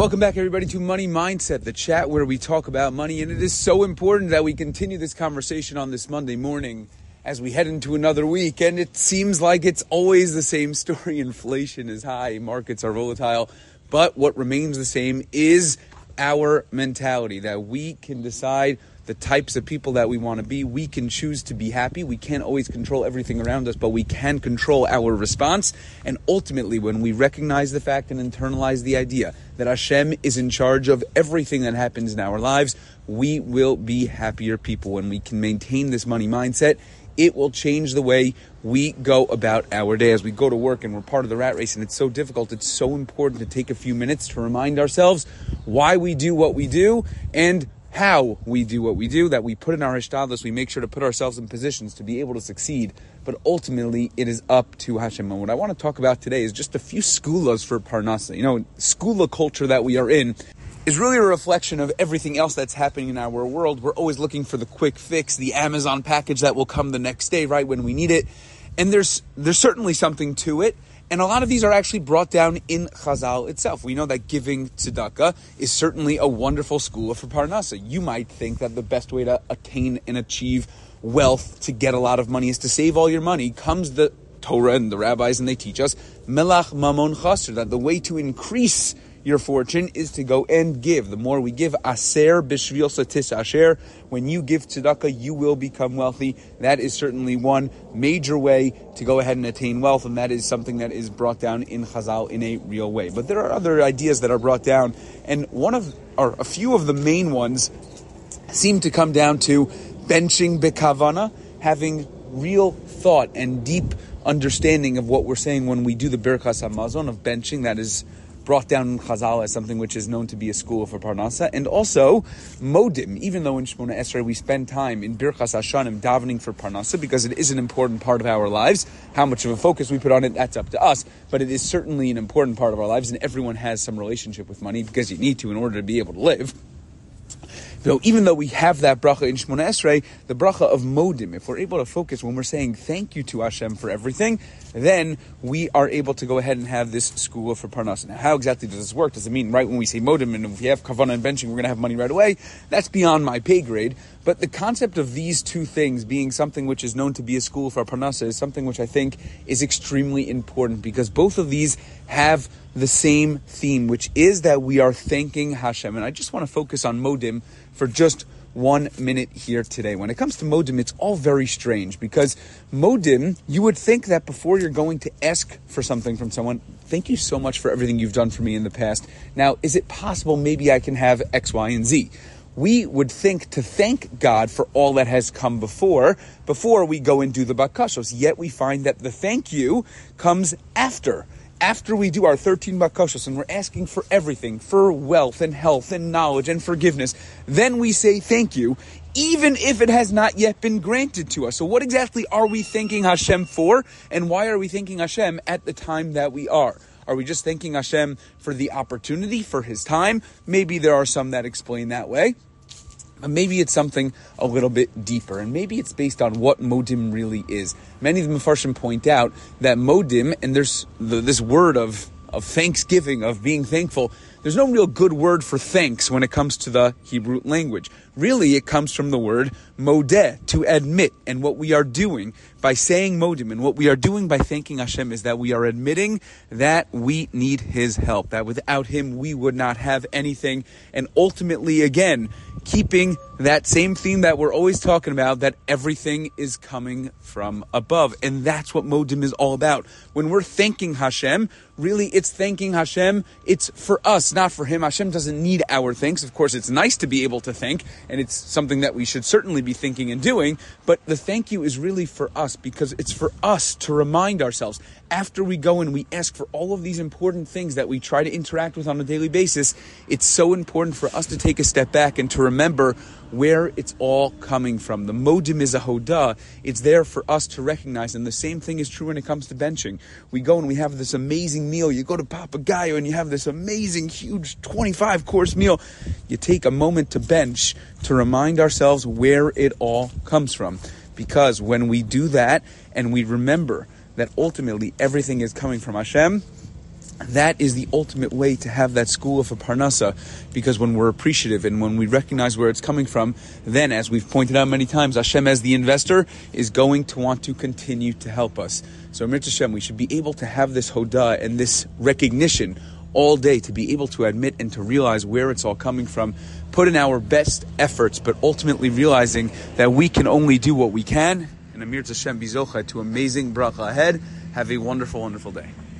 Welcome back, everybody, to Money Mindset, the chat where we talk about money. And it is so important that we continue this conversation on this Monday morning as we head into another week. And it seems like it's always the same story. Inflation is high, markets are volatile. But what remains the same is our mentality, that we can decide the types of people that we want to be. We can choose to be happy. We can't always control everything around us, but we can control our response. And ultimately, when we recognize the fact and internalize the idea that Hashem is in charge of everything that happens in our lives, we will be happier people. When we can maintain this money mindset, it will change the way we go about our day. As we go to work and we're part of the rat race and it's so difficult, it's so important to take a few minutes to remind ourselves why we do what we do and how we do what we do, that we put in our hishtadlus, we make sure to put ourselves in positions to be able to succeed. But ultimately, it is up to Hashem. And what I want to talk about today is just a few skulas for Parnasa. You know, skula culture that we are in is really a reflection of everything else that's happening in our world. We're always looking for the quick fix, the Amazon package that will come the next day, right when we need it. And there's certainly something to it. And a lot of these are actually brought down in Chazal itself. We know that giving tzedakah is certainly a wonderful school for Parnasa. You might think that the best way to attain and achieve wealth, to get a lot of money, is to save all your money. Comes the Torah and the rabbis and they teach us, melach mamon chaser, that the way to increase your fortune is to go and give. The more we give, aser b'shvil satis asher, when you give tzedakah, you will become wealthy. That is certainly one major way to go ahead and attain wealth, and that is something that is brought down in Chazal in a real way. But there are other ideas that are brought down, and a few of the main ones seem to come down to benching b'kavana, having real thought and deep understanding of what we're saying when we do the Birkas HaMazon of benching. That is brought down in Chazal as something which is known to be a school for Parnasa. And also, Modim, even though in Shemona Esrei we spend time in Birchas Hashanim davening for Parnasa, because it is an important part of our lives. How much of a focus we put on it, that's up to us. But it is certainly an important part of our lives, and everyone has some relationship with money because you need to in order to be able to live. So even though we have that bracha in Shemona Esrei, the bracha of Modim, if we're able to focus when we're saying thank you to Hashem for everything, then we are able to go ahead and have this school for Parnasa. Now, how exactly does this work? Does it mean right when we say Modim and if we have Kavanah and benching, we're going to have money right away? That's beyond my pay grade. But the concept of these two things being something which is known to be a school for Parnasa is something which I think is extremely important, because both of these have the same theme, which is that we are thanking Hashem. And I just want to focus on Modim for just 1 minute here today. When it comes to Modim, it's all very strange, because Modim, you would think that before you're going to ask for something from someone, thank you so much for everything you've done for me in the past. Now, is it possible maybe I can have X, Y, and Z? We would think to thank God for all that has come before we go and do the bakashos. Yet we find that the thank you comes after we do our 13 bakashos and we're asking for everything, for wealth and health and knowledge and forgiveness. Then we say thank you, even if it has not yet been granted to us. So what exactly are we thanking Hashem for? And why are we thanking Hashem at the time that we are? Are we just thanking Hashem for the opportunity, for His time? Maybe there are some that explain that way. But maybe it's something a little bit deeper, and maybe it's based on what Modim really is. Many of the Mefarshim point out that Modim, and there's this word of thanksgiving, of being thankful, there's no real good word for thanks when it comes to the Hebrew language. Really, it comes from the word modeh, to admit. And what we are doing by saying modim, and what we are doing by thanking Hashem, is that we are admitting that we need His help, that without Him we would not have anything. And ultimately, again, keeping that same theme that we're always talking about, that everything is coming from above. And that's what modim is all about. When we're thanking Hashem, really it's thanking Hashem, it's for us, not for Him. Hashem doesn't need our thanks. Of course, it's nice to be able to thank, and it's something that we should certainly be thinking and doing, but the thank you is really for us, because it's for us to remind ourselves, after we go and we ask for all of these important things that we try to interact with on a daily basis, it's so important for us to take a step back and to remember where it's all coming from. The modim is a hodah. It's there for us to recognize, and the same thing is true when it comes to benching. We go and we have this amazing meal. You go to Papagayo and you have this amazing, huge 25-course meal. You take a moment to bench to remind ourselves where it all comes from. Because when we do that and we remember that ultimately everything is coming from Hashem, That is the ultimate way to have that school for Parnasa, because when we're appreciative and when we recognize where it's coming from, then, as we've pointed out many times, Hashem, as the investor, is going to want to continue to help us. So, Mir Hashem, we should be able to have this hodah and this recognition all day, to be able to admit and to realize where it's all coming from, put in our best efforts, but ultimately realizing that we can only do what we can. And Amir Hashem, Bizocha to amazing bracha ahead. Have a wonderful, wonderful day.